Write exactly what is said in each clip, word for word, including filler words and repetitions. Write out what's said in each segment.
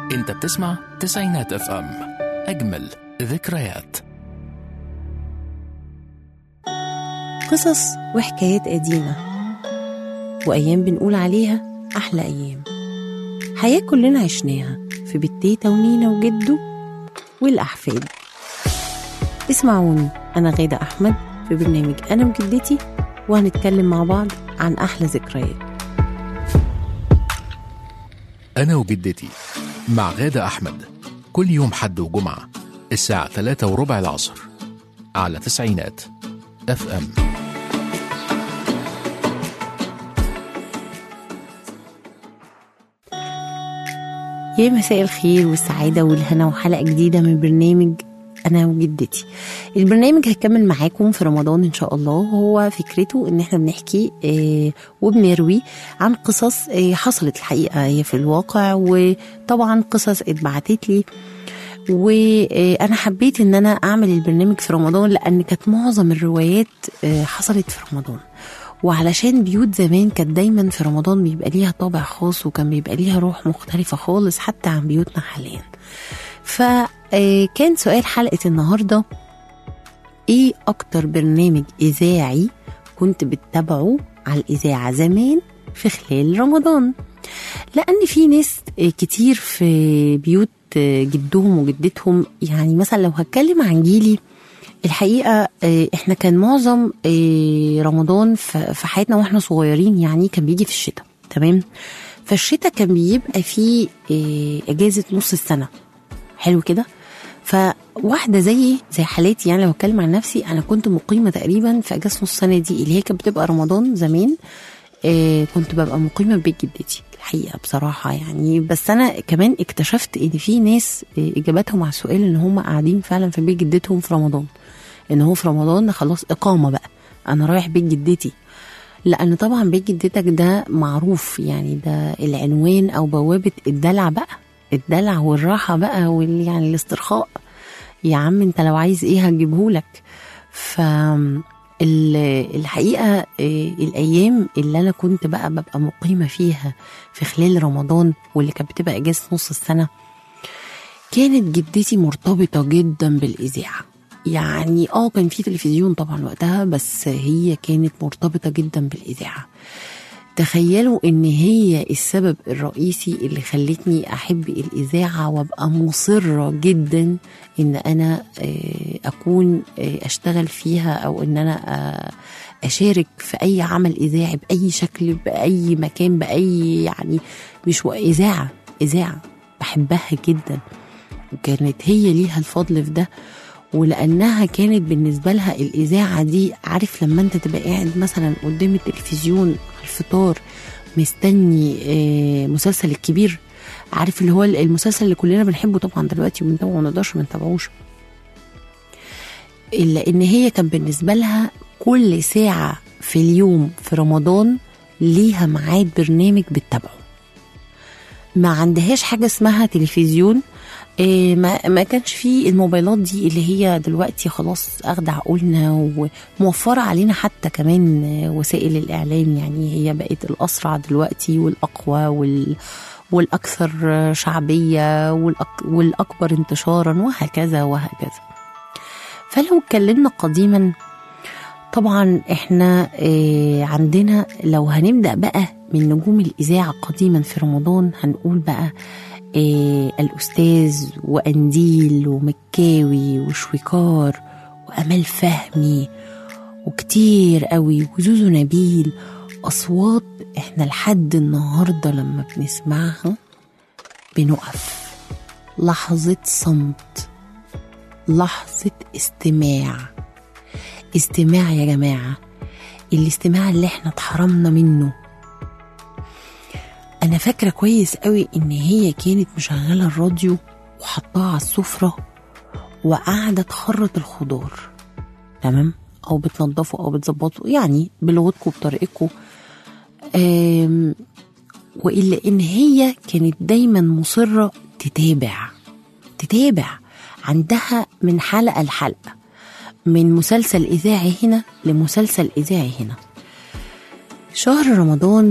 انت بتسمع تسعينات اف ام، اجمل ذكريات. قصص وحكايات قديمة وأيام بنقول عليها أحلى أيام. حياة كلنا عشناها في بيت تيتا ونينا وجدو والأحفاد. اسمعوني، أنا غادة أحمد في برنامج أنا وجدتي، وهنتكلم مع بعض عن أحلى ذكريات. أنا وجدتي مع غادة أحمد، كل يوم حد وجمعة الساعة ثلاثة وربع العصر على تسعينات اف ام. يا مساء الخير والسعادة والهنا وحلقة جديدة من برنامج أنا وجدتي. البرنامج هيكمل معاكم في رمضان إن شاء الله. هو فكرته إن احنا بنحكي اه وبنروي عن قصص اه حصلت الحقيقة هي في الواقع، وطبعا قصص اتبعتت لي، وأنا حبيت إن أنا أعمل البرنامج في رمضان لأن كانت معظم الروايات اه حصلت في رمضان، وعلشان بيوت زمان كانت دايما في رمضان بيبقى ليها طابع خاص، وكان بيبقى ليها روح مختلفة خالص حتى عن بيوتنا حاليا. فكان سؤال حلقة النهاردة: ايه اكتر برنامج اذاعي كنت بتتابعه على الاذاعة زمان في خلال رمضان؟ لان في ناس كتير في بيوت جدهم وجدتهم، يعني مثلا لو هتكلم عن جيلي الحقيقة احنا كان معظم رمضان في حياتنا واحنا صغيرين يعني كان بيجي في الشتاء، تمام؟ فالشتاء كان بيبقى فيه اجازة نص السنة، حلو كده. فواحدة زي زي حالاتي، يعني لو اتكلم عن نفسي، انا كنت مقيمة تقريبا في اجازة نص السنة دي اللي هي كانت بتبقى رمضان زمان. كنت ببقى مقيمة في بيت جدتي الحقيقة بصراحة يعني. بس أنا كمان اكتشفت إن في ناس إجاباتهم على السؤال إن هم قاعدين فعلا في بيت جدتهم في رمضان، إن هو في رمضان خلاص إقامة بقى، أنا رايح بيت جدتي. لأن طبعا بيت جدتك ده معروف، يعني ده العنوان أو بوابة الدلع بقى، الدلع والراحة بقى وال يعني الاسترخاء. يا عم أنت لو عايز إيه هجيبهولك. ف الحقيقة الأيام اللي أنا كنت بقى ببقى مقيمة فيها في خلال رمضان واللي كانت بتبقى إجازة نص السنة، كانت جدتي مرتبطة جدا بالإذاعة. يعني آه كان في تلفزيون طبعا وقتها، بس هي كانت مرتبطة جدا بالإذاعة. تخيلوا إن هي السبب الرئيسي اللي خلتني أحب الإذاعة وأبقى مصرة جدا إن أنا أكون أشتغل فيها، أو إن أنا أشارك في أي عمل إذاعي بأي شكل بأي مكان بأي يعني مش إذاعة إذاعة بحبها جدا، وكانت هي ليها الفضل في ده. ولأنها كانت بالنسبة لها الإذاعة دي، عارف لما أنت تبقى قاعد مثلا قدام التلفزيون الفطار مستني مسلسل الكبير، عارف اللي هو المسلسل اللي كلنا بنحبه طبعا دلوقتي وبنتابعه وما نقدرش ما نتابعوش، إلا إن هي كان بالنسبة لها كل ساعة في اليوم في رمضان ليها ميعاد برنامج بتتابعه. ما عندهاش حاجة اسمها تلفزيون، ما ما كانش فيه الموبايلات دي اللي هي دلوقتي خلاص أخد عقولنا وموفرة علينا حتى كمان وسائل الإعلام، يعني هي بقت الأسرع دلوقتي والأقوى وال والأكثر شعبية والأك والأكبر انتشارا وهكذا وهكذا. فلو اتكلمنا قديما، طبعا احنا عندنا لو هنبدأ بقى من نجوم الإذاعة قديما في رمضان، هنقول بقى إيه الأستاذ وأنديل ومكاوي وشويكار وأمال فهمي وكتير قوي وزوزو نبيل. أصوات إحنا لحد النهاردة لما بنسمعها بنقف لحظة صمت، لحظة استماع. استماع يا جماعة، الاستماع اللي احنا اتحرمنا منه. أنا فاكرة كويس قوي إن هي كانت مشغلة الراديو وحطها على السفرة وقاعدة تخرط الخضار، تمام؟ أو بتنظفه أو بتظبطه، يعني بلغتكم بطريقتكم. وإلا إن هي كانت دايما مصرة تتابع تتابع عندها من حلقة لحلقة، من مسلسل إذاعي هنا لمسلسل إذاعي هنا. شهر رمضان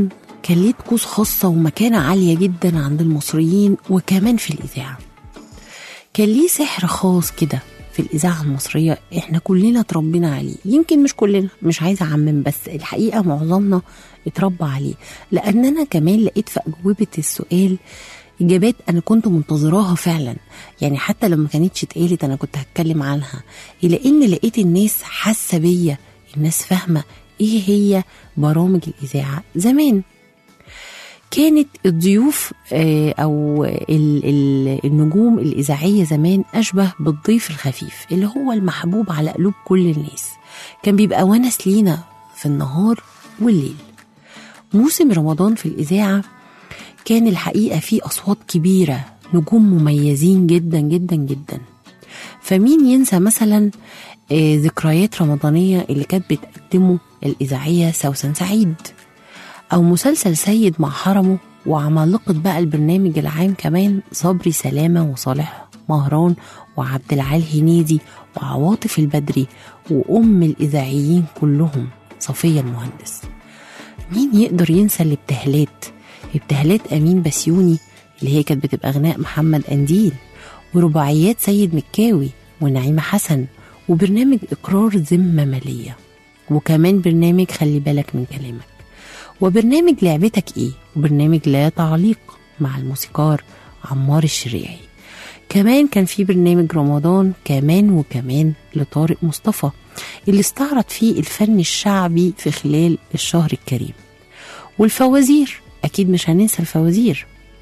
كان ليه طقوس خاصة ومكانة عالية جدا عند المصريين وكمان في الإذاعة. كان ليه سحر خاص كده في الإذاعة المصرية، إحنا كلنا اتربينا عليه، يمكن مش كلنا، مش عايزة أعمم، بس الحقيقة معظمنا اتربى عليه، لأن أنا كمان لقيت في أجوبة السؤال إجابات أنا كنت منتظراها فعلا، يعني حتى لما كانتش اتقالت أنا كنت هتكلم عنها، إلى إن لقيت الناس حاسة بيا، الناس فاهمة إيه هي برامج الإذاعة زمان. كانت الضيوف أو النجوم الإذاعية زمان أشبه بالضيف الخفيف اللي هو المحبوب على قلوب كل الناس، كان بيبقى ونس لينا في النهار والليل. موسم رمضان في الإذاعة كان الحقيقة فيه أصوات كبيرة، نجوم مميزين جدا جدا جدا. فمين ينسى مثلا ذكريات رمضانية اللي كانت بتقدمه الإذاعية سوسن سعيد، أو مسلسل سيد مع حرمه وعمالقة بقى البرنامج العام كمان صبري سلامة وصالح مهران وعبد العال هنيدي وعواطف البدري وأم الإذاعيين كلهم صفية المهندس. مين يقدر ينسى الابتهالات، ابتهالات أمين بسيوني اللي هي كانت بتبقى غناء محمد أنديل، ورباعيات سيد مكاوي ونعيمة حسن، وبرنامج إقرار ذمة مالية، وكمان برنامج خلي بالك من كلامك، وبرنامج لعبتك إيه، وبرنامج لا تعليق مع الموسيقار عمار الشريعي. كمان كان في برنامج رمضان كمان وكمان لطارق مصطفى اللي استعرض فيه الفن الشعبي في خلال الشهر الكريم. والفوازير أكيد مش هننسى الفوازير،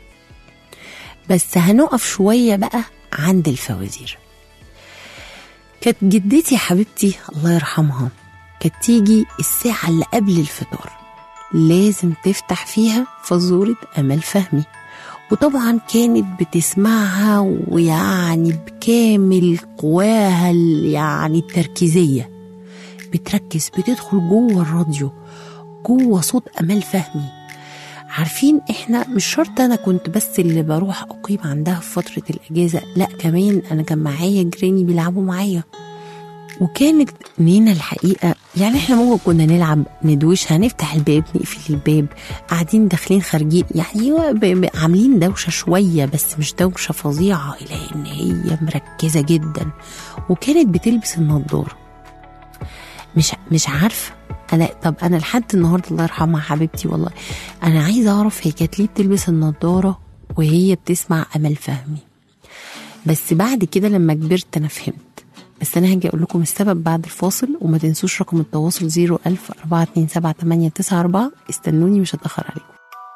بس هنقف شوية بقى عند الفوازير. كانت جدتي حبيبتي الله يرحمها كانت تيجي الساعة اللي قبل الفطار لازم تفتح فيها فزورة أمل فهمي، وطبعا كانت بتسمعها ويعني بكامل قواها يعني التركيزية، بتركز بتدخل جوه الراديو جوه صوت أمل فهمي. عارفين احنا مش شرط انا كنت بس اللي بروح اقيم عندها في فترة الاجازة، لا كمان انا كان معايا جيراني بيلعبوا معايا. وكانت نينا الحقيقة يعني احنا ممكن كنا نلعب ندوش، هنفتح الباب نقفل الباب، قاعدين داخلين خارجين، يعني عاملين دوشة شوية بس مش دوشة فظيعة، إلى ان هي مركزة جدا. وكانت بتلبس النضارة، مش مش عارفة انا، طب انا لحد النهارده الله يرحمها حبيبتي والله انا عايزة اعرف هي كانت ليه بتلبس النضارة وهي بتسمع أمل فهمي. بس بعد كده لما كبرت انا فهمت، بس أنا هاجي أقول لكم السبب بعد الفاصل. وما تنسوش رقم التواصل زيرو ألف أربعة اتنين سبعة تمانية تسعة أربعة، استنوني مش هتأخر عليكم.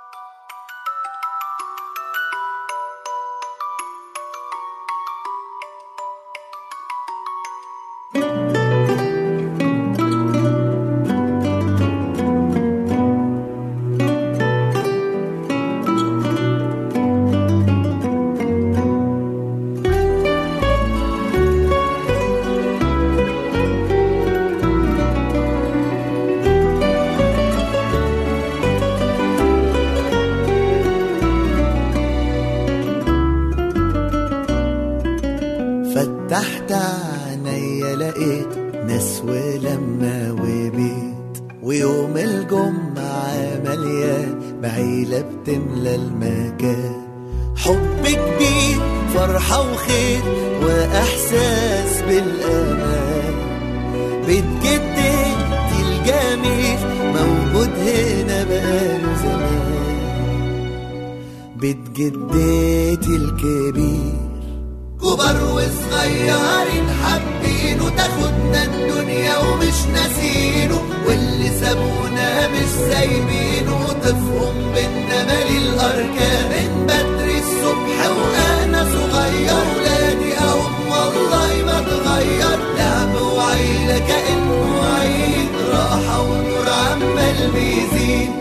فتحت عينيا لقيت ناس ولما وبيت، ويوم الجمعة مليان بعيلة بتملى المكان، حب كبير فرحة وخير وإحساس بالأمان. بيت جدتي الجميل موجود هنا بقاله زمان، بيت جدتي الكبير كبار وصغيرين حابينه، تاخدنا الدنيا ومش ناسينه، واللي سابونا مش سايبينه، طفهم بينا مالي الأركان، من بدري الصبح وأنا صغير ولادي أهم والله ما اتغير، لعب وعيلة كأنه عيد، راحة ونور عمال بيزيد.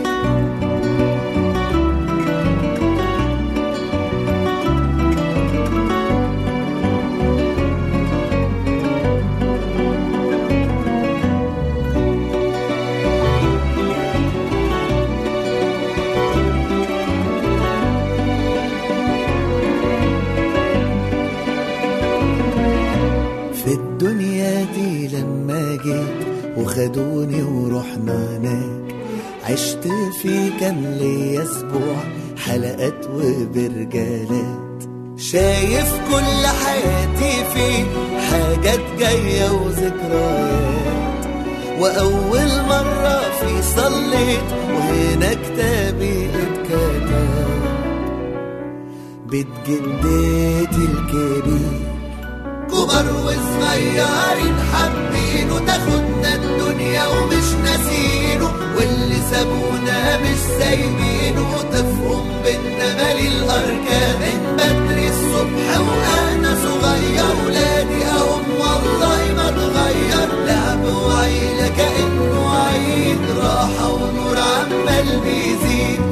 وخدوني ورحنا هناك، عشت فيه كان ليا اسبوع حلقات وبرجالات، شايف كل حياتي فيه حاجات جاية وذكريات، وأول مرة فيه صليت وهنا كتابي اتكتب، بيت جدتي الكبير كبر وصغيرين حابين وتاخدنا الدنيا ومش ناسينه، واللي سابونا مش سايبينه، وتفهم بينا مالي الأركان من بدري الصبح وأنا صغير، ولادي أهم والله ما اتغير، لعب وعيلة كأنه عيد، راحة ونور عمال بيزيد.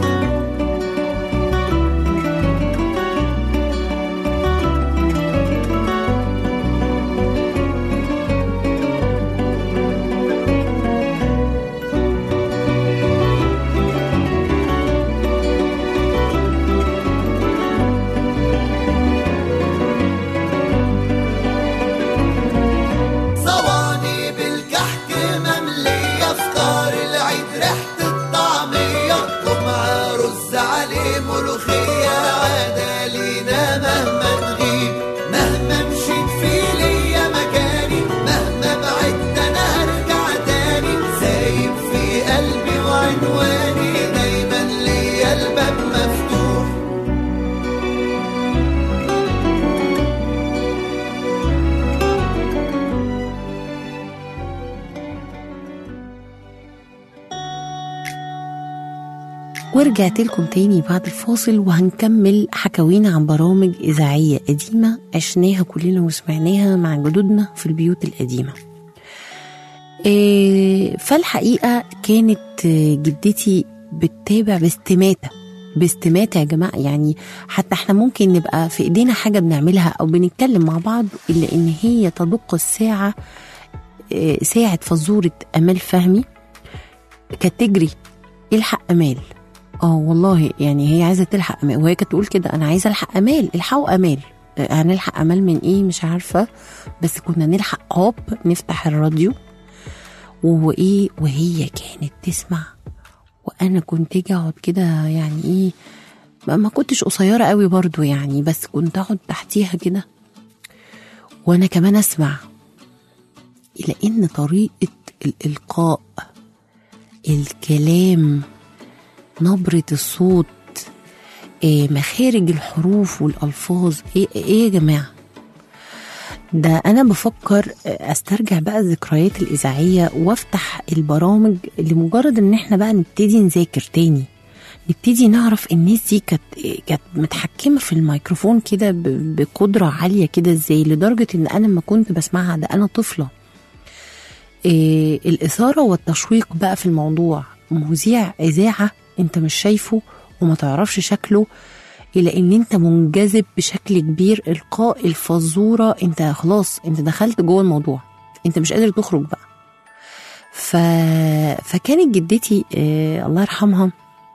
ورجعت لكم تاني بعد الفاصل، وهنكمل حكاوينا عن برامج إذاعية قديمة عشناها كلنا وسمعناها مع جدودنا في البيوت القديمة. فالحقيقة كانت جدتي بتتابع باستماتة باستماتة يا جماعة، يعني حتى احنا ممكن نبقى في ايدينا حاجة بنعملها او بنتكلم مع بعض، إلا ان هي تدق الساعة ساعة فزورة أمال فهمي كانت تجري الحق أمال. اه والله يعني هي عايزه تلحق امال، وهي كانت تقول كده انا عايزه الحق امال، الحقوا امال. هنلحق امال من ايه مش عارفه، بس كنا نلحق هوب نفتح الراديو وايه، وهي كانت تسمع وانا كنت اجي اقعد كده، يعني ايه ما كنتش قصيره قوي برضو يعني، بس كنت اقعد تحتيها كده وانا كمان اسمع، الى ان طريقه الالقاء، الكلام، نبرة الصوت، إيه مخارج الحروف والألفاظ، إيه, إيه يا جماعة. ده أنا بفكر أسترجع بقى الذكريات الإذاعية وافتح البرامج لمجرد إن إحنا بقى نبتدي نذاكر تاني، نبتدي نعرف الناس دي كانت كانت متحكمة في الميكروفون كده بقدرة عالية كده إزاي، لدرجة إن أنا لما كنت بسمعها ده أنا طفلة. إيه الإثارة والتشويق بقى في الموضوع، مذيع إذاعة انت مش شايفه وما تعرفش شكله، الى ان انت منجذب بشكل كبير، القاء الفزورة انت خلاص انت دخلت جوه الموضوع، انت مش قادر تخرج بقى. ف... فكانت جدتي آه الله يرحمها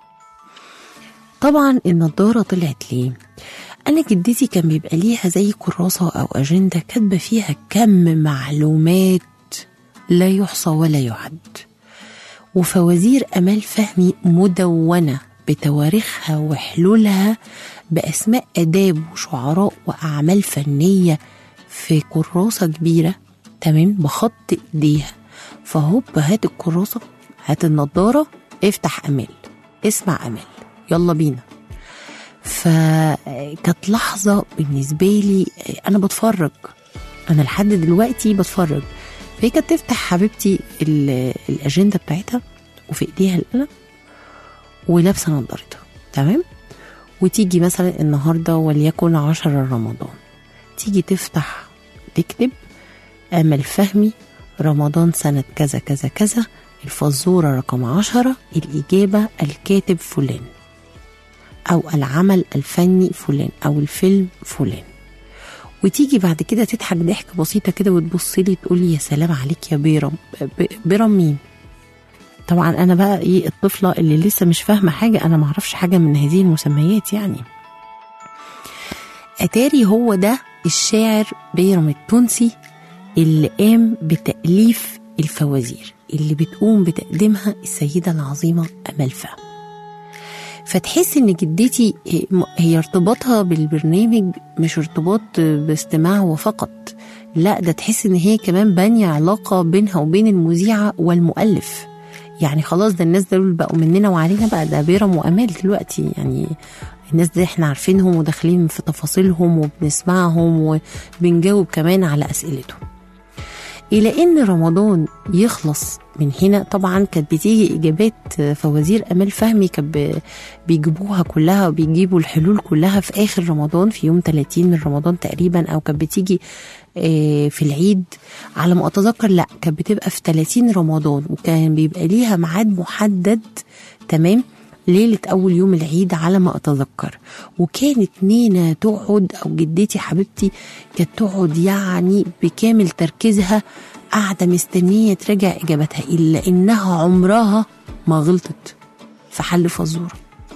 طبعا النضارة طلعت ليه. انا جدتي كان بيبقى ليها زي كراسة او اجندة كاتبة فيها كم معلومات لا يحصى ولا يعد، وفوازير أمال فهمي مدونة بتواريخها وحلولها بأسماء آداب وشعراء وأعمال فنية في كراسة كبيرة تمام بخط إيديها. فهوب هات الكراسة، هات النضارة، افتح أمال، اسمع أمال، يلا بينا. فكانت لحظة بالنسبة لي أنا بتفرج، أنا لحد دلوقتي بتفرج. فهي كانت تفتح حبيبتي الأجندة بتاعتها وفي إيديها القلم ولابسة نظارتها تمام، وتيجي مثلا النهاردة وليكن عشرة رمضان، تيجي تفتح تكتب أمل فهمي رمضان سنة كذا كذا كذا، الفزورة رقم عشرة، الإجابة الكاتب فلان أو العمل الفني فلان أو الفيلم فلان. وتيجي بعد كده تضحك ضحكة بسيطة كده وتبص لي تقول لي يا سلام عليك يا بيرم. بيرم مين؟ طبعا أنا بقى إيه الطفلة اللي لسه مش فاهمة حاجة، أنا معرفش حاجة من هذه المسميات يعني. أتاري هو ده الشاعر بيرم التونسي اللي قام بتأليف الفوازير، اللي بتقوم بتقديمها السيدة العظيمة أمال فهمي. فتحس ان جدتي هي ارتباطها بالبرنامج مش ارتباط باستماع وفقط، لا ده تحس ان هي كمان بانية علاقة بينها وبين المذيعة والمؤلف. يعني خلاص ده الناس دول بقوا مننا وعلينا بقى، ده بيرم وأمال دلوقتي، يعني الناس دي احنا عارفينهم وداخلين في تفاصيلهم وبنسمعهم وبنجاوب كمان على أسئلتهم. إلى إن رمضان يخلص من هنا طبعا كانت بتيجي إجابات فوازير أمال فهمي، كانت بيجيبوها كلها وبيجيبوا الحلول كلها في آخر رمضان في يوم ثلاثين من رمضان تقريبا، أو كانت بتيجي في العيد على ما أتذكر، لا كانت بتبقى في ثلاثين رمضان، وكان بيبقى ليها ميعاد محدد تمام ليلة أول يوم العيد على ما أتذكر. وكانت نينا تقعد أو جدتي حبيبتي كانت تقعد يعني بكامل تركيزها قاعدة مستنية تراجع إجابتها، إلا إنها عمرها ما غلطت في حل فزورة.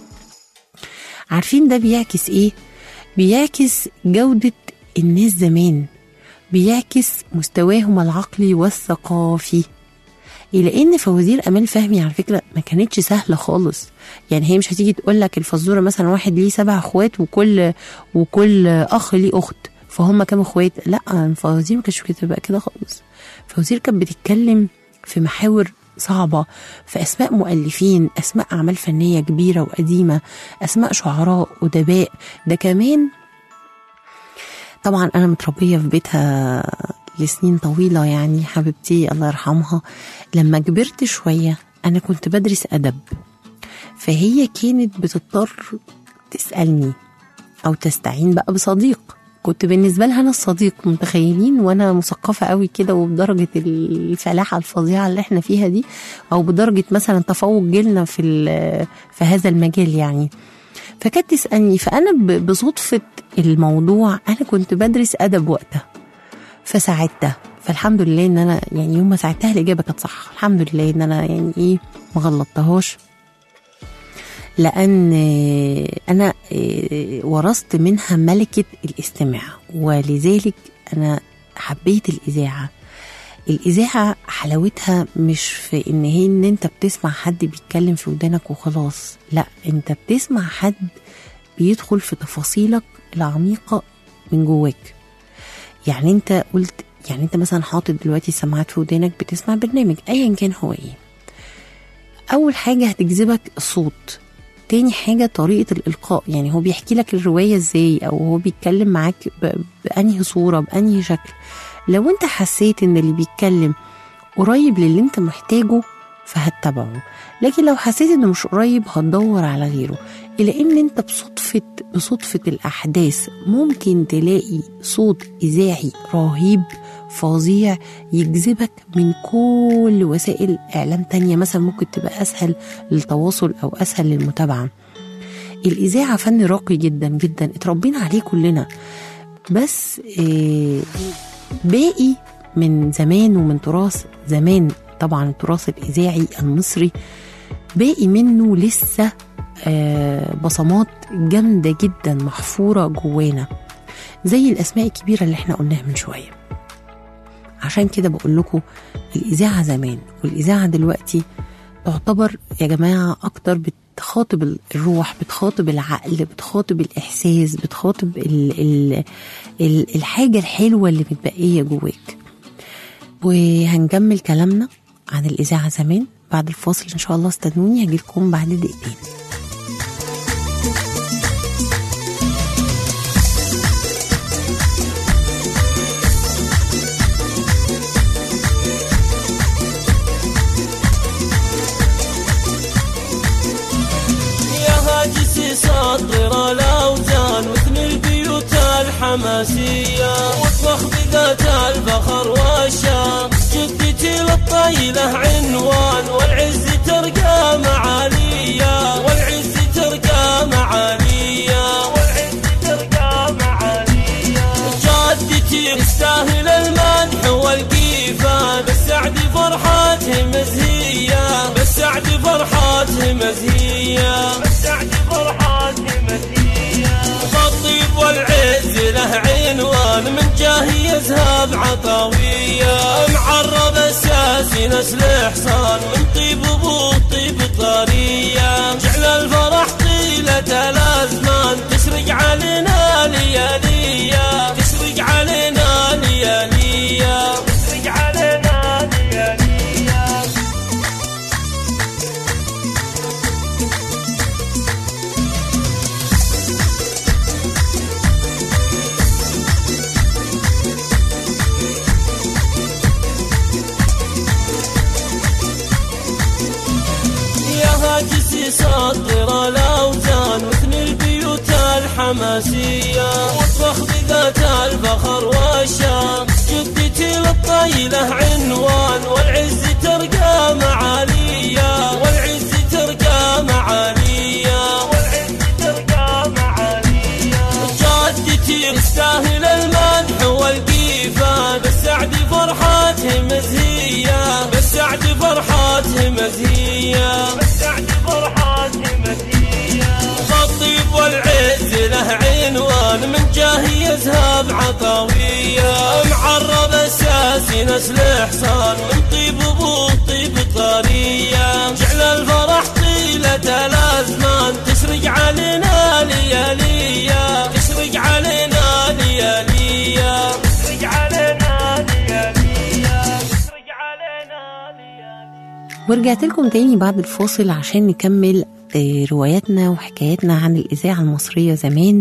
عارفين ده بيعكس إيه؟ بيعكس جودة الناس زمان، بيعكس مستواهم العقلي والثقافي. إلى إن فوازير أمال فهمي على فكرة ما كانتش سهلة خالص. يعني هي مش هتيجي تقول لك الفزورة مثلا واحد ليه سبع أخوات وكل وكل أخ ليه أخت فهم كام أخوات، لا الفوازير ما كانتش بتبقى كده خالص. فوازير كانت بتتكلم في محاور صعبة، في أسماء مؤلفين، أسماء أعمال فنية كبيرة وقديمة، أسماء شعراء أدباء. ده كمان طبعا أنا متربية في بيتها لسنين طويلة، يعني حبيبتي الله يرحمها لما كبرت شوية أنا كنت بدرس أدب، فهي كانت بتضطر تسألني أو تستعين بقى بصديق. كنت بالنسبة لها أنا الصديق، متخيلين وأنا مثقفة قوي كده وبدرجة الفلاحة الفظيعة اللي احنا فيها دي، أو بدرجة مثلا تفوق جيلنا في في هذا المجال يعني. فكانت تسألني، فأنا بصدفة الموضوع أنا كنت بدرس أدب وقتها فساعدتها، فالحمد لله ان انا يعني يوم ما ساعدتها الاجابه كانت صح، الحمد لله ان انا يعني ايه ما غلطتهاش، لان انا ورثت منها ملكه الاستماع، ولذلك انا حبيت الاذاعه. الاذاعه حلاوتها مش في ان هي ان انت بتسمع حد بيتكلم في ودانك وخلاص، لا انت بتسمع حد بيدخل في تفاصيلك العميقه من جواك. يعني انت قلت يعني انت مثلا حاطط دلوقتي السماعات في ودانك بتسمع برنامج ايا كان هو ايه، اول حاجه هتجذبك الصوت، تاني حاجه طريقه الالقاء، يعني هو بيحكي لك الروايه ازاي او هو بيتكلم معاك بانهي صوره بانهي شكل. لو انت حسيت ان اللي بيتكلم قريب للي انت محتاجه فهتتابعه، لكن لو حسيت انه مش قريب هتدور على غيره. إلى ان انت بصدفة بصدفة الاحداث ممكن تلاقي صوت اذاعي رهيب فظيع يجذبك من كل وسائل اعلام تانية مثلا ممكن تبقى اسهل للتواصل او اسهل للمتابعة. الاذاعة فن راقي جدا جدا اتربينا عليه كلنا، بس باقي من زمان ومن تراث زمان. طبعا التراث الإذاعي المصري باقي منه لسه بصمات جامدة جدا محفورة جوانا، زي الأسماء الكبيرة اللي احنا قلناها من شوية. عشان كده بقول لكم الإذاعة زمان والإذاعة دلوقتي تعتبر يا جماعة أكتر بتخاطب الروح، بتخاطب العقل، بتخاطب الإحساس، بتخاطب ال ال ال الحاجة الحلوة اللي متبقية جواك. وهنكمل كلامنا عن الإذاعة زمان بعد الفاصل إن شاء الله. استنوني هجيلكم بعد دقيقتين. سطر الأوزان مثل البيوت الحماسية واطبخ بذات الفخر والشان، جدتي للطيلة عنوان والعز ترقى معالية، والعز ترقى معالية، والعز ترقى معالية. جدتي تستاهل المدح والقيفان، بالسعد فرحاته مزهية، بالسعد فرحاته مزهية، بالسعد فرحاته مزهية. فالطيب والعز له عنوان عنوان من جاه يذهب عطوية معرب اساسي نسل حصان من طيب ابو طيب طرية جعل الفرح طيلة الازمان تشرق علينا ليالية تشرق علينا ليالية تشرق علينا ليالية. هاجسي سطر الأوزان مثل البيوت الحماسية واطبخ بذات الفخر والشان جدتي للطيلة عنوان والعز ترقى معالية والعز ترقى معالية والعز ترقى معالية جدتي تستاهل المدح والقيفان بالسعد فرحاته مزهية بالسعد فرحاته مزهية بالسعد فرحاته مزهية الطيب والعز له عنوان من جاه يذهب عطوية معرب اساسي نسل حصان من طيب ابو طيب طرية جعل الفرح طيلة الازمان تشرق علينا ليالية تشرق علينا ليالية تشرق علينا ليالية تشرق علينا ليالية. ورجعت لكم تاني بعد الفاصل عشان نكمل رواياتنا وحكاياتنا عن الإذاعة المصرية زمان.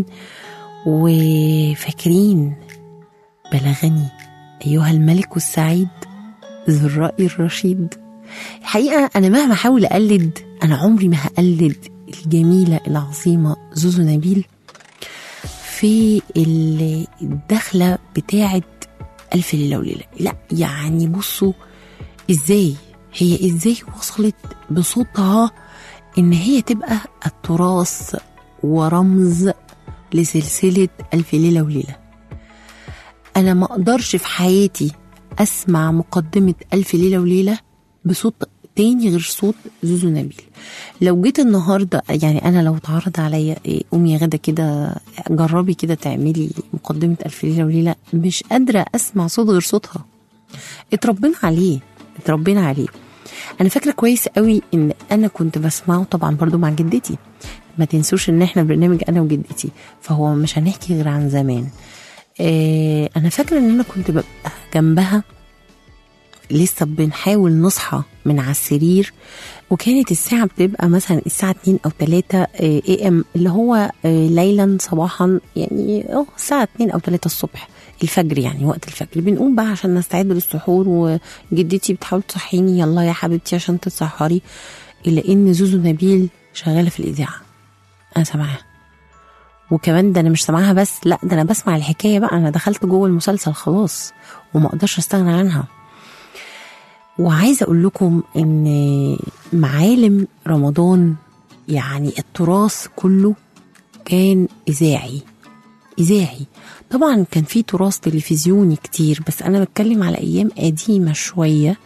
وفاكرين بلغني أيها الملك السعيد ذو الرأي الرشيد. الحقيقة أنا مهما أحاول أقلد أنا عمري ما هقلد الجميلة العظيمة زوزو نبيل في الدخلة بتاعة ألف ليلة وليلة. لا يعني بصوا إزاي هي إزاي وصلت بصوتها إن هي تبقى التراث ورمز لسلسلة ألف ليلة وليلة. أنا ما أقدرش في حياتي أسمع مقدمة ألف ليلة وليلة بصوت تاني غير صوت زوزو نبيل. لو جيت النهاردة يعني أنا لو اتعرض عليا قومي يا غدا كده جربي كده تعملي مقدمة ألف ليلة وليلة مش قادرة أسمع صوت غير صوتها. اتربينا عليه اتربينا عليه. أنا فاكرة كويس قوي إن أنا كنت بسمعه طبعا برضو مع جدتي. ما تنسوش إن إحنا برنامج أنا وجدتي فهو مش هنحكي غير عن زمان. اه أنا فاكرة إن أنا كنت ببقى جنبها لسه بنحاول نصحى من على السرير وكانت الساعة بتبقى مثلا الساعة اتنين أو تلاتة اي ام اللي هو ليلا صباحا يعني اه الساعة اتنين أو تلاتة الصبح الفجر يعني وقت الفجر بنقوم بقى عشان نستعد للسحور وجدتي بتحاول تصحيني يلا يا حبيبتي عشان تتسحري إلا إن زوزو نبيل شغالة في الإذاعة أنا سامعاها. وكمان ده أنا مش سامعاها بس لا ده أنا بسمع الحكاية بقى أنا دخلت جوه المسلسل خلاص وما أقدرش أستغنى عنها. وعايزة أقول لكم إن معالم رمضان يعني التراث كله كان إذاعي إذاعي. طبعا كان في تراث تلفزيوني كتير بس أنا بتكلم على أيام قديمة شوية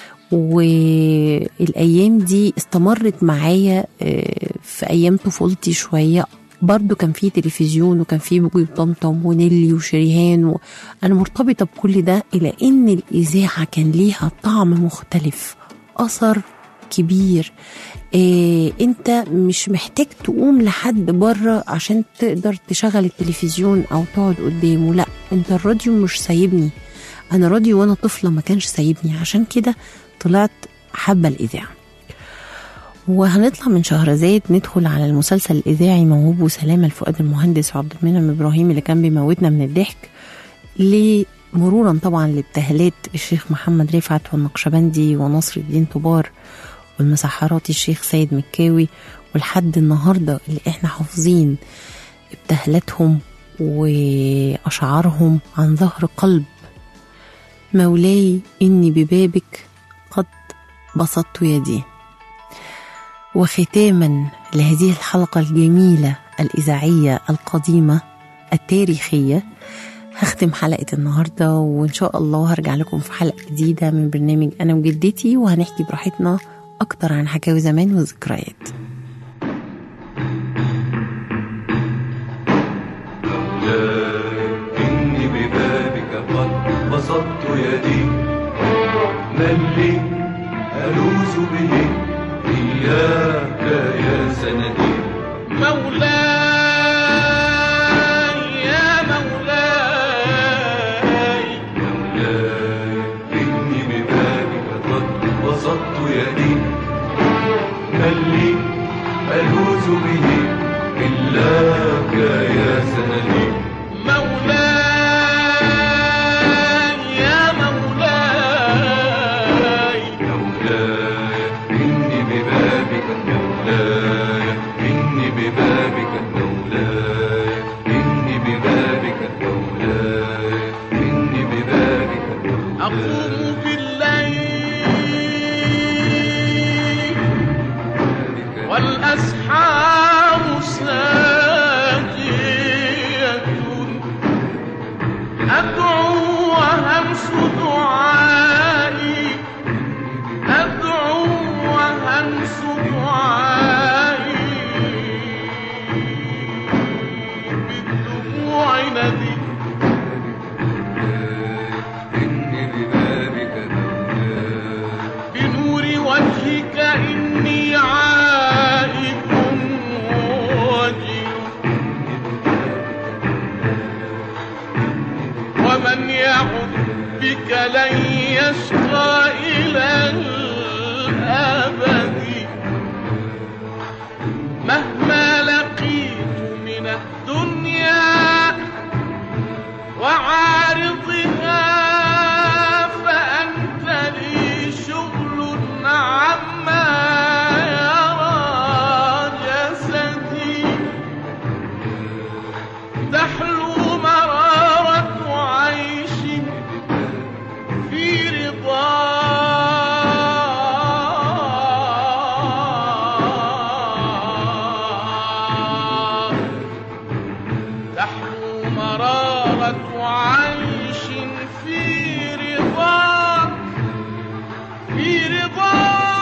والأيام دي استمرت معايا في أيام طفولتي شوية. برضو كان في تلفزيون وكان في بوجي وطمطم ونيلي وشريهان وأنا مرتبطة بكل ده إلى إن الإذاعة كان ليها طعم مختلف أثر كبير. إيه انت مش محتاج تقوم لحد بره عشان تقدر تشغل التلفزيون او تقعد قدامه لا انت الراديو مش سايبني. انا راديو وانا طفلة ما كانش سايبني عشان كده طلعت حابة الإذاعة. وهنطلع من شهرزاد ندخل على المسلسل الإذاعي موهوب وسلامة الفؤاد المهندس وعبد المنعم إبراهيم اللي كان بيموتنا من الضحك لمرورا طبعا لابتهالات الشيخ محمد رفعت والنقشبندي ونصر الدين طبار والمسحرات الشيخ سيد مكاوي ولحد النهاردة اللي احنا حافظين ابتهالاتهم وأشعارهم عن ظهر قلب. مولاي إني ببابك قد بسطت يدي. وختاما لهذه الحلقة الجميلة الإذاعية القديمة التاريخية هختم حلقة النهاردة وإن شاء الله هرجع لكم في حلقة جديدة من برنامج أنا وجدتي وهنحكي براحتنا أكتر عن حكاوي زمان والذكريات. إني ببابك بسطت يدي، من لي ألوذ به إياك يا سندي. مولاي يا مولاي، مولاي إني ببابك قد بسطت يدي، من لي ألوذ به إلاك يا سندي. مولاي يا مولاي، مولاي إني ببابك مولاي، إني ببابك مولاي، إني ببابك مولاي، إني ببابك مولاي. أقوم بالليل والأسحار ساجية، أدعو وهمس دعائي، أدعو وهمس دعائي، بالدموع ندي. إني ببابك مولاي، بنور وجهك إني عائد وجل، ومن يعد بك لن يشقى إلى الأبد، مهما لقيت من الدنيا وعارضها، فأنت لي شغل عما يرى جسدي، تحلو مرارة عيش في رضا، تحلو مرارة عيش في رضا، في رضا.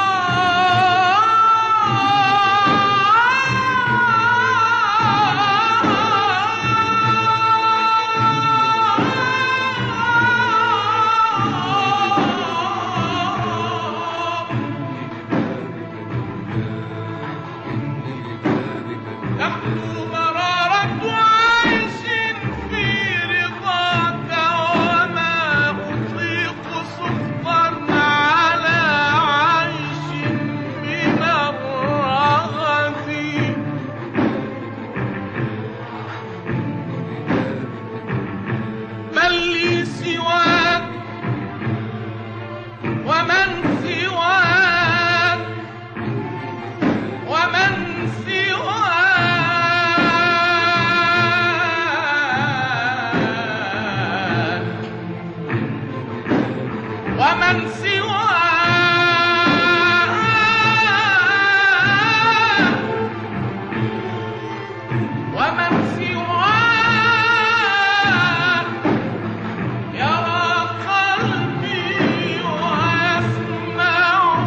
تحلو مرارة عيش في رضاك، وما أطيق سخطا على عيش من الرغد. من لي سواك ومن سواك، ومن سواك، ومن سواك، ومن سواك، يرى قلبي ويسمع،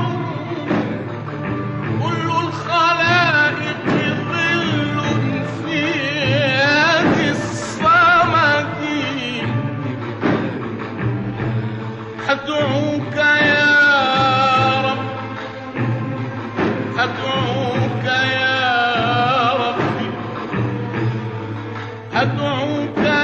كل الخلائق ظل في يد الصمد. أدعوك يا رب، أدعوك يا ربي، أدعوك